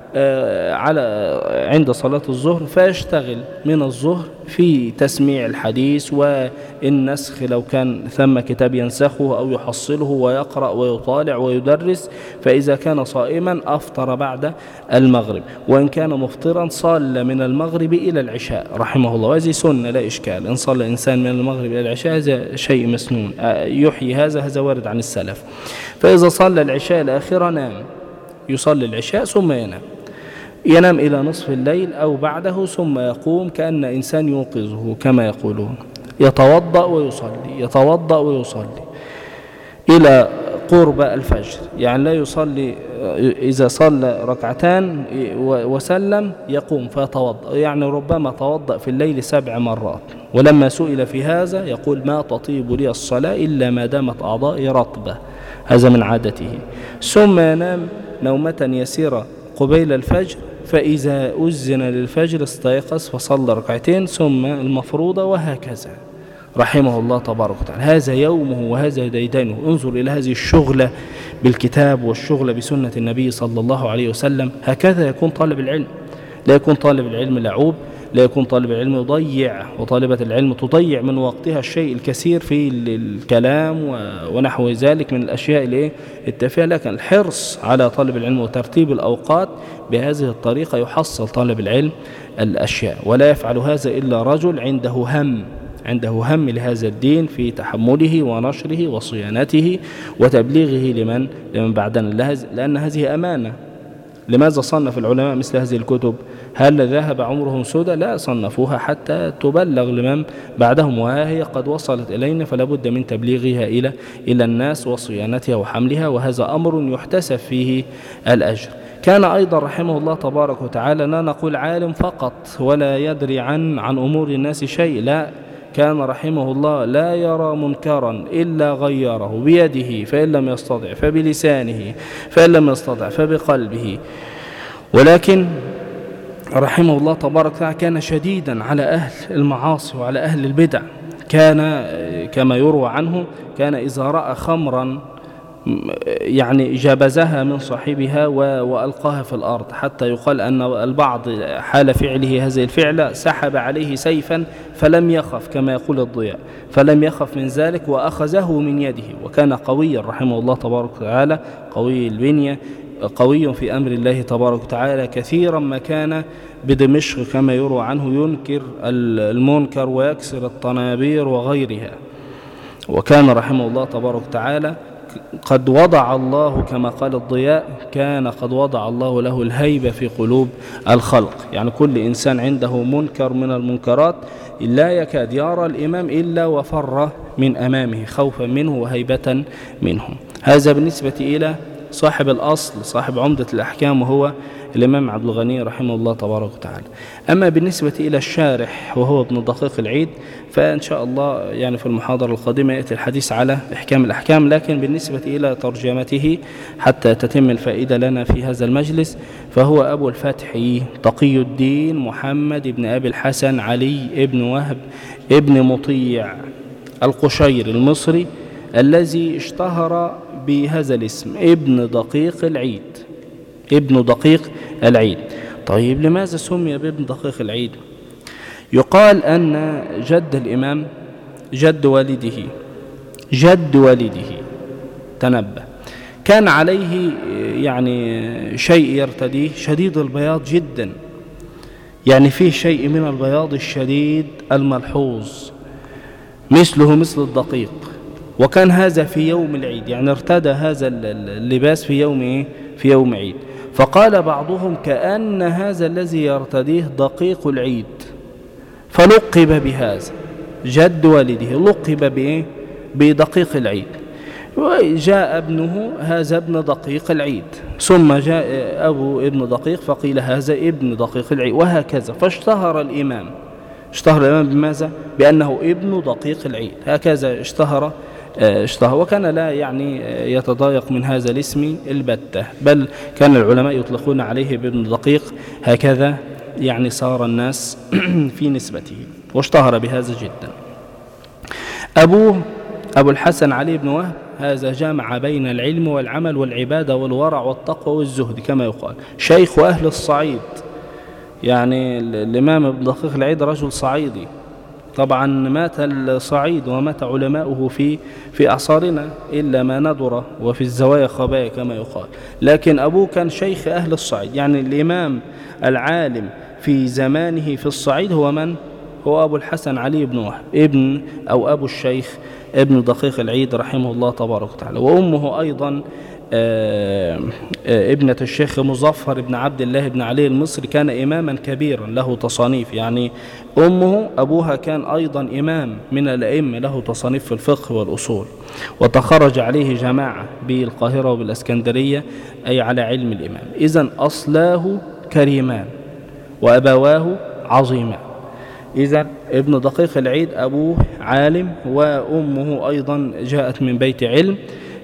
على عند صلاة الظهر، فيشتغل من الظهر في تسميع الحديث والنسخ لو كان ثم كتاب ينسخه أو يحصله، ويقرأ ويطالع ويدرس. فإذا كان صائما أفطر بعد المغرب، وإن كان مفطرا صلى من المغرب إلى العشاء رحمه الله. هذه سنة لا إشكال، إن صلى إنسان من المغرب إلى العشاء هذا شيء مسنون يحيي هذا، هذا وارد عن السلف. فإذا صلى العشاء الآخرة نام، يصلي العشاء ثم ينام، ينام إلى نصف الليل أو بعده، ثم يقوم كأن إنسان يوقظه كما يقولون، يتوضأ ويصلي، يتوضأ ويصلي إلى قرب الفجر. يعني لا يصلي، إذا صلى ركعتان وسلم يقوم فيتوضأ، يعني ربما توضأ في الليل سبع مرات. ولما سئل في هذا يقول: ما تطيب لي الصلاة إلا ما دامت أعضائي رطبة، هذا من عادته. ثم ينام نومة يسيرة قبيل الفجر، فإذا أذن للفجر استيقظ فصلى ركعتين ثم المفروضة، وهكذا رحمه الله تبارك وتعالى. هذا يومه وهذا ديدنه. انظر إلى هذه الشغلة بالكتاب والشغلة بسنة النبي صلى الله عليه وسلم. هكذا يكون طالب العلم، لا يكون طالب العلم لعوب، لا يكون طالب العلم يضيع وطالبة العلم تضيع من وقتها الشيء الكثير في الكلام ونحو ذلك من الأشياء التافهة. لكن الحرص على طالب العلم وترتيب الأوقات بهذه الطريقة يحصل طالب العلم الأشياء. ولا يفعل هذا إلا رجل عنده هم، عنده هم لهذا الدين في تحمله ونشره وصيانته وتبليغه لمن لمن بعدنا، لأن هذه أمانة. لماذا صنف العلماء مثل هذه الكتب؟ هل ذهب عمرهم سدى؟ لا، صنفوها حتى تبلغ لمن بعدهم، وهي قد وصلت إلينا، فلا بد من تبليغها إلى إلى الناس وصيانتها وحملها، وهذا أمر يحتسب فيه الأجر. كان أيضا رحمه الله تبارك وتعالى لا نقول عالم فقط ولا يدري عن عن أمور الناس شيء، لا، كان رحمه الله لا يرى منكرا إلا غيره بيده، فإن لم يستطع فبلسانه، فإن لم يستطع فبقلبه. ولكن رحمه الله تبارك وتعالى كان شديدا على أهل المعاصي وعلى أهل البدع. كان كما يروى عنه كان إذا رأى خمرا يعني جبزها من صاحبها وألقاها في الأرض، حتى يقال أن البعض حال فعله هذه الفعلة سحب عليه سيفا فلم يخف، كما يقول الضياء، فلم يخف من ذلك وأخذه من يده. وكان قويا رحمه الله تبارك وتعالى، قوي البنية، قوي في أمر الله تبارك وتعالى. كثيرا ما كان بدمشق كما يروى عنه ينكر المنكر ويكسر الطنابير وغيرها. وكان رحمه الله تبارك وتعالى قد وضع الله كما قال الضياء، كان قد وضع الله له الهيبة في قلوب الخلق. يعني كل إنسان عنده منكر من المنكرات لا يكاد يرى الإمام إلا وفر من أمامه خوفا منه وهيبة منه. هذا بالنسبة إلى صاحب الأصل، صاحب عمدة الأحكام، وهو الإمام عبد الغني رحمه الله تبارك وتعالى. أما بالنسبة إلى الشارح وهو ابن دقيق العيد، فإن شاء الله يعني في المحاضرة القادمة يأتي الحديث على إحكام الأحكام. لكن بالنسبة إلى ترجمته حتى تتم الفائدة لنا في هذا المجلس، فهو أبو الفتح تقي الدين محمد بن أبي الحسن علي بن وهب ابن مطيع القشير المصري، الذي اشتهر بهذا الاسم ابن دقيق العيد، ابن دقيق العيد. طيب لماذا سمي بابن دقيق العيد؟ يقال أن جد الإمام، جد والده، جد والده تنبه، كان عليه يعني شيء يرتديه شديد البياض جدا، يعني فيه شيء من البياض الشديد الملحوظ مثله مثل الدقيق. وكان هذا في يوم العيد، يعني ارتدى هذا اللباس في يوم إيه؟ في يوم عيد. فقال بعضهم كأن هذا الذي يرتديه دقيق العيد، فلقب بهذا جد والده، لقب بإيه؟ بدقيق العيد. وجاء ابنه هذا ابن دقيق العيد، ثم جاء أبو ابن دقيق فقيل هذا ابن دقيق العيد، وهكذا. فاشتهر الإمام، اشتهر الإمام بماذا؟ بأنه ابن دقيق العيد، هكذا اشتهر اشتهر. وكان لا يعني يتضايق من هذا الاسم البتة، بل كان العلماء يطلقون عليه بابن دقيق، هكذا يعني صار الناس في نسبته، واشتهر بهذا جدا. أبوه أبو الحسن علي بن وهب، هذا جامع بين العلم والعمل والعبادة والورع والتقوى والزهد كما يقال، شيخ أهل الصعيد. يعني الإمام ابن دقيق العيد رجل صعيدي، طبعا مات الصعيد ومات علماؤه في في أعصارنا إلا ما ندر وفي الزوايا خبايا كما يقال، لكن أبوه كان شيخ أهل الصعيد. يعني الإمام العالم في زمانه في الصعيد هو من؟ هو أبو الحسن علي بن وهب ابن أو أبو الشيخ ابن دقيق العيد رحمه الله تبارك وتعالى. وأمه أيضا آه آه ابنة الشيخ مظفر بن عبد الله بن علي المصري، كان إماما كبيرا له تصانيف. يعني أمه أبوها كان أيضا إمام من الأئمة له تصانيف في الفقه والأصول، وتخرج عليه جماعة بالقاهرة وبالأسكندرية أي على علم الإمام. إذن أصلاه كريمان وأبواه عظيمان. إذن ابن دقيق العيد أبوه عالم وأمه أيضا جاءت من بيت علم،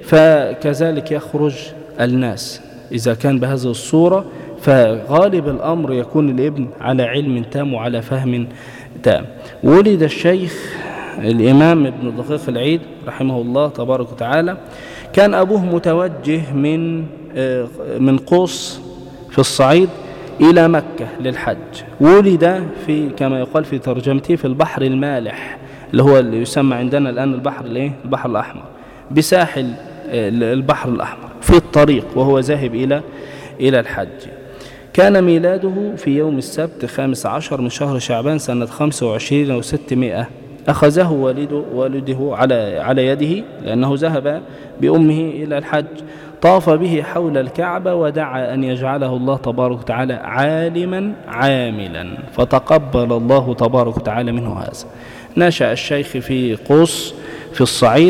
فكذلك يخرج الناس. إذا كان بهذه الصورة فغالب الأمر يكون الابن على علم تام وعلى فهم تام. ولد الشيخ الإمام ابن دقيق العيد رحمه الله تبارك وتعالى، كان أبوه متوجه من من قوس في الصعيد إلى مكة للحج. ولد في كما يقال في ترجمته في البحر المالح، اللي هو اللي يسمى عندنا الآن البحر الايه البحر الأحمر، بساحل البحر الأحمر في الطريق وهو ذاهب إلى إلى الحج. كان ميلاده في يوم السبت خامس عشر من شهر شعبان سنة خمسة وعشرين وستمائة. أخذه والده والده على على يده لأنه ذهب بأمه إلى الحج. طاف به حول الكعبة ودعا أن يجعله الله تبارك وتعالى عالما عاملا، فتقبل الله تبارك وتعالى منه هذا. نشأ الشيخ في قوس في الصعيد،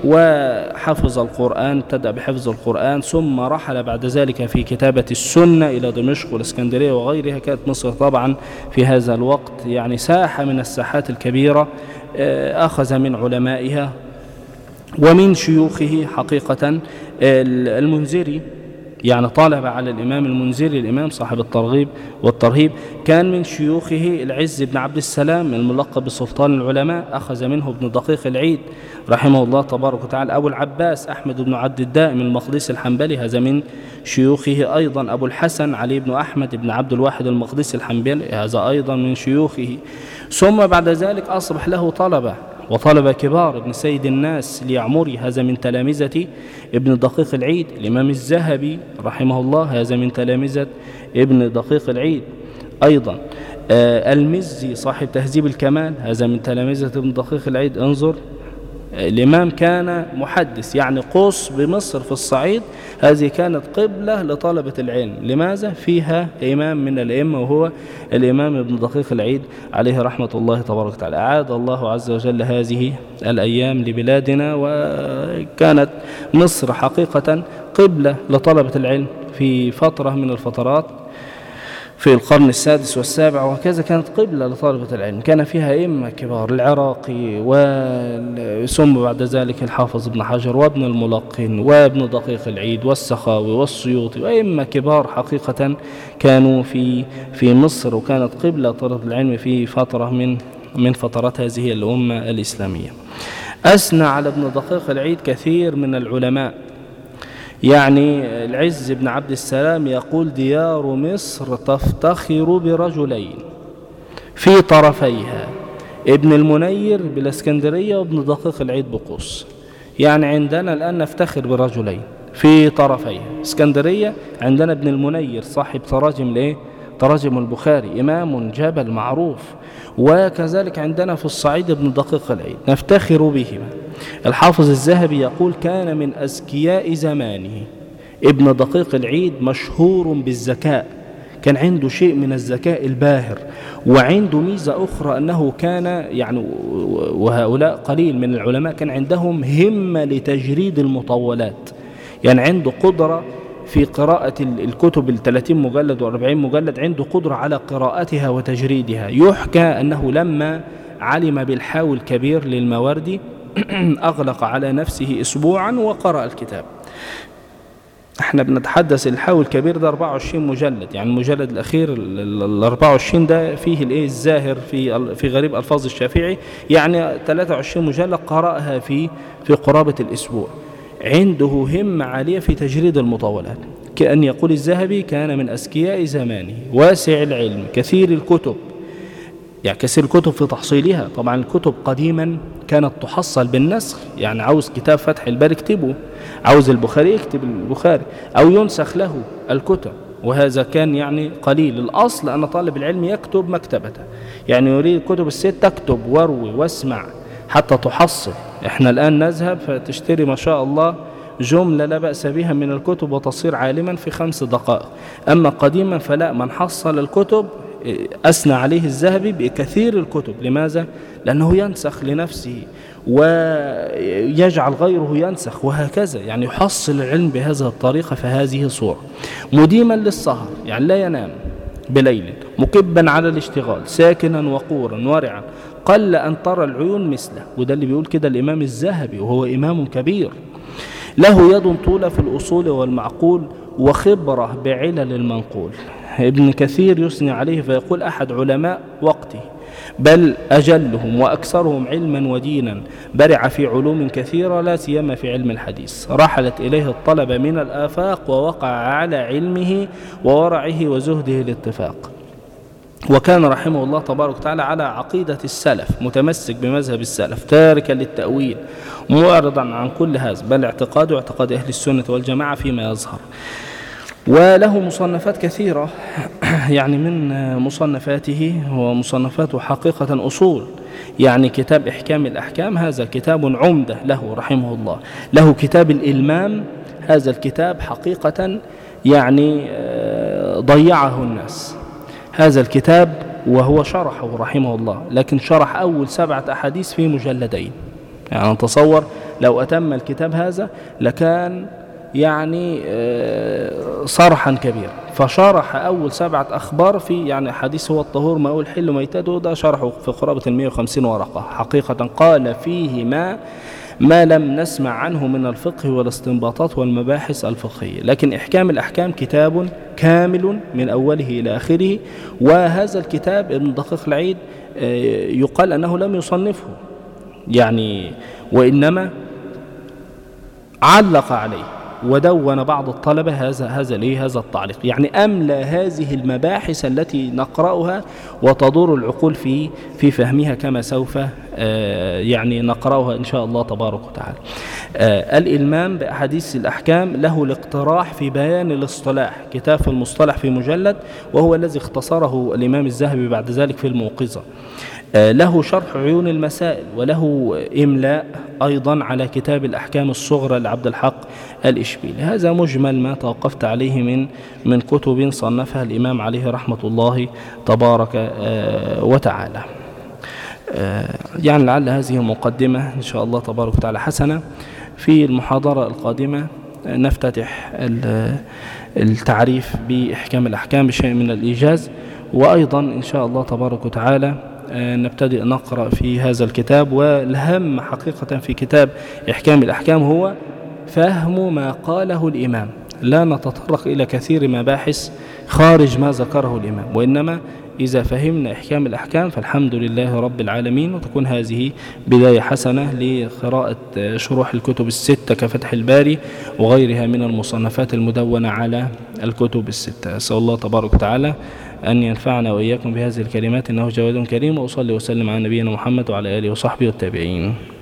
وحفظ القرآن، ابتدأ بحفظ القرآن، ثم رحل بعد ذلك في كتابة السنة إلى دمشق والإسكندرية وغيرها. كانت مصر طبعا في هذا الوقت يعني ساحة من الساحات الكبيرة، أخذ من علمائها ومن شيوخه حقيقة. المنذري يعني طالب على الإمام المنذري، الإمام صاحب الترغيب والترهيب، كان من شيوخه العز بن عبد السلام الملقب بسلطان العلماء، أخذ منه ابن دقيق العيد رحمه الله تبارك وتعالى. أبو العباس أحمد بن عبد الدائم المقدسي الحنبلي، هذا من شيوخه أيضا. أبو الحسن علي بن أحمد بن عبد الواحد المقدسي الحنبلي، هذا أيضا من شيوخه. ثم بعد ذلك أصبح له طلبة وطلبة كبار، ابن سيد الناس اليعمري هذا من تلامذة ابن دقيق العيد. الإمام الذهبي رحمه الله هذا من تلامذة ابن دقيق العيد أيضا. آه المزي صاحب تهذيب الكمال هذا من تلامذة ابن دقيق العيد. انظر، الإمام كان محدث، يعني قوس بمصر في الصعيد هذه كانت قبلة لطلبة العلم. لماذا؟ فيها إمام من الأئمة وهو الإمام ابن دقيق العيد عليه رحمة الله تبارك وتعالى. أعاد الله عز وجل هذه الأيام لبلادنا، وكانت مصر حقيقة قبلة لطلبة العلم في فترة من الفترات في القرن السادس والسابع، وكذا كانت قبلة لطلبة العلم. كان فيها أئمة كبار، العراقي وثم بعد ذلك الحافظ ابن حجر وابن الملقن وابن دقيق العيد والسخاوي والسيوطي، وأئمة كبار حقيقة كانوا في في مصر، وكانت قبلة طلبة العلم في فترة من من فترات هذه الأمة الإسلامية. أثنى على ابن دقيق العيد كثير من العلماء، يعني العز بن عبد السلام يقول: ديار مصر تفتخر برجلين في طرفيها، ابن المنير بالاسكندرية وابن دقيق العيد بقوس. يعني عندنا الآن نفتخر برجلين في طرفيها. اسكندرية عندنا ابن المنير صاحب تراجم لإيه؟ تراجم البخاري، إمام جبل معروف. وكذلك عندنا في الصعيد ابن دقيق العيد نفتخر بهما. الحافظ الذهبي يقول: كان من أذكياء زمانه. ابن دقيق العيد مشهور بالذكاء، كان عنده شيء من الذكاء الباهر، وعنده ميزة أخرى أنه كان يعني، وهؤلاء قليل من العلماء كان عندهم همة لتجريد المطولات، يعني عنده قدرة في قراءة الكتب الثلاثين مجلد والأربعين مجلد، عنده قدرة على قراءتها وتجريدها. يحكى أنه لما علم بالحاوي الكبير للمواردي أغلق على نفسه أسبوعا وقرأ الكتاب. احنا بنتحدث الحاوي الكبير ده أربعة وعشرين مجلد، يعني المجلد الأخير ال أربعة وعشرين ده فيه الايه الزاهر في في غريب ألفاظ الشافعي، يعني ثلاثة وعشرين مجلد قرأها في في قرابة الأسبوع. عنده همة عالية في تجريد المطولات. كأن يقول الذهبي: كان من أذكياء زمانه، واسع العلم، كثير الكتب، يعني كثير الكتب في تحصيلها. طبعا الكتب قديما كانت تحصل بالنسخ، يعني عاوز كتاب فتح الباري اكتبه، عاوز البخاري يكتب البخاري، أو ينسخ له الكتب، وهذا كان يعني قليل. الأصل أن طالب العلم يكتب مكتبته، يعني يريد كتب الست تكتب واروي واسمع حتى تحصل. احنا الآن نذهب فتشتري ما شاء الله جملة لا بأس بها من الكتب وتصير عالما في خمس دقائق. أما قديما فلا، من حصل الكتب أثنى عليه الذهبي بكثير الكتب. لماذا؟ لأنه ينسخ لنفسه ويجعل غيره ينسخ، وهكذا يعني يحصل العلم بهذه الطريقة. فهذه صورة مديما للسهر، يعني لا ينام بليل، مكبا على الاشتغال، ساكنا وقورا ورعا، قل أن ترى العيون مثله. وده اللي بيقول كده الإمام الذهبي، وهو إمام كبير. له يد طولة في الأصول والمعقول، وخبرة بعلل المنقول. ابن كثير يثني عليه فيقول: أحد علماء وقته، بل أجلهم وأكثرهم علما ودينا، برع في علوم كثيرة لا سيما في علم الحديث. رحلت إليه الطلبة من الآفاق، ووقع على علمه وورعه وزهده الاتفاق. وكان رحمه الله تبارك وتعالى على عقيدة السلف، متمسك بمذهب السلف، تاركا للتأويل، معرضا عن كل هذا، بل اعتقاده اعتقاد أهل السنة والجماعة فيما يظهر. وله مصنفات كثيرة، يعني من مصنفاته ومصنفاته حقيقة أصول، يعني كتاب إحكام الأحكام، هذا كتاب عمدة له رحمه الله. له كتاب الإلمام، هذا الكتاب حقيقة يعني ضيعه الناس. هذا الكتاب وهو شرحه رحمه الله، لكن شرح أول سبعة أحاديث في مجلدين. يعني تصور لو أتم الكتاب هذا لكان يعني صرحا كبيرا. فشرح أول سبعة أخبار في يعني حديث هو الطهور ماء الحل ميتته، ده شرحه في قرابة المئة وخمسين ورقة حقيقة. قال فيه ما ما لم نسمع عنه من الفقه والاستنباطات والمباحث الفقهية. لكن إحكام الأحكام كتاب كامل من أوله إلى آخره، وهذا الكتاب ابن دقيق العيد يقال أنه لم يصنفه يعني، وإنما علق عليه ودون بعض الطلبة هذا هذا ليه هذا التعليق، يعني أملى هذه المباحث التي نقرأها وتدور العقول في في فهمها كما سوف يعني نقرأها إن شاء الله تبارك وتعالى. الإلمام بأحاديث الأحكام له الاقتراح في بيان الاصطلاح، كتاب في المصطلح في مجلد، وهو الذي اختصره الإمام الذهبي بعد ذلك في الموقظة. له شرح عيون المسائل، وله إملاء أيضا على كتاب الأحكام الصغرى لعبد الحق الإشبيلي. هذا مجمل ما توقفت عليه من من كتب صنفها الإمام عليه رحمة الله تبارك وتعالى. يعني لعل هذه مقدمة إن شاء الله تبارك وتعالى حسنة. في المحاضرة القادمة نفتتح التعريف بإحكام الأحكام بشيء من الإيجاز، وأيضا إن شاء الله تبارك وتعالى نبتدئ نقرأ في هذا الكتاب. والهم حقيقة في كتاب إحكام الأحكام هو فهم ما قاله الإمام، لا نتطرق إلى كثير مباحث خارج ما ذكره الإمام، وإنما إذا فهمنا إحكام الأحكام فالحمد لله رب العالمين، وتكون هذه بداية حسنة لقراءة شروح الكتب الستة كفتح الباري وغيرها من المصنفات المدونة على الكتب الستة. أسأل الله تبارك وتعالى أن ينفعنا وإياكم بهذه الكلمات إنه جواد كريم، وأصلي وسلم على نبينا محمد وعلى آله وصحبه والتابعين.